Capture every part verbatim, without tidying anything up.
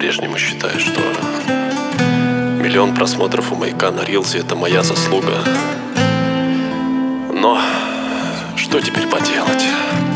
по-прежнему считаю, что миллион просмотров у Маяка на Рилсе — это моя заслуга. Но что теперь поделать?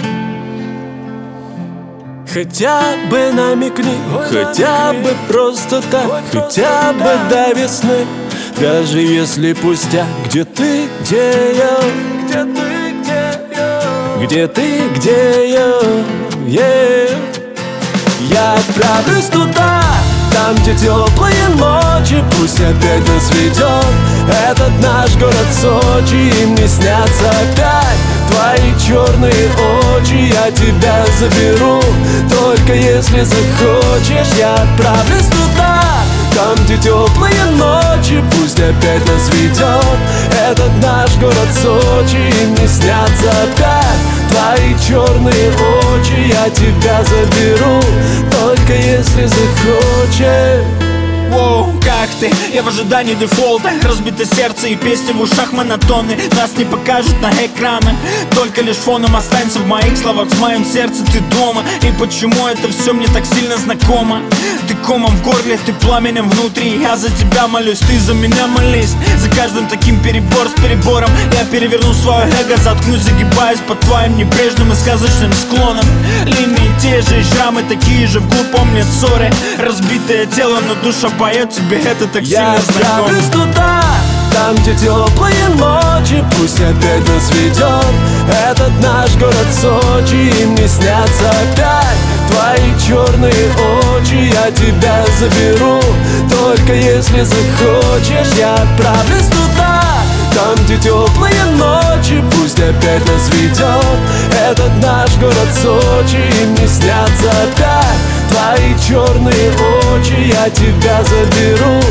Хотя бы намекни, хотя бы просто так, хотя бы до весны. Даже если пустяк, где ты, где я, где ты, где я, где ты, где я, yeah. Я отправлюсь туда, там, где теплые ночи. Пусть опять нас ведет этот наш город Сочи. И мне снятся опять твои черные очи. Я тебя заберу, только если захочешь. Я отправлюсь туда, там, где теплые ночи. Пусть опять нас ведет этот наш город Сочи. И мне снятся опять твои черные очи. Я тебя заберу, только если захочешь. Воу, как ты? Я в ожидании дефолта. Разбито сердце и песни в ушах монотонны. Нас не покажут на экранах, только лишь фоном останется в моих словах. В моем сердце ты дома. И почему это все мне так сильно знакомо? Ты комом в горле, ты пламенем внутри. Я за тебя молюсь, ты за меня молись. За каждым таким перебор с перебором я переверну свое эго, заткнусь, загибаюсь под твоим небрежным и сказочным склоном. Линии те же, шрамы такие же, вглубь помнят ссоры. Разбитое тело, но душа поет тебе это так я сильно знакомо. Я туда, там, где теплые ночи. Пусть опять нас ведет этот наш город Сочи. И мне снятся опять твои черные очи. Я тебя заберу, только если захочешь. Я отправлюсь туда, там, где теплые ночи. Пусть опять нас ведет этот наш город Сочи. И мне снятся опять твои черные очи. Я тебя заберу,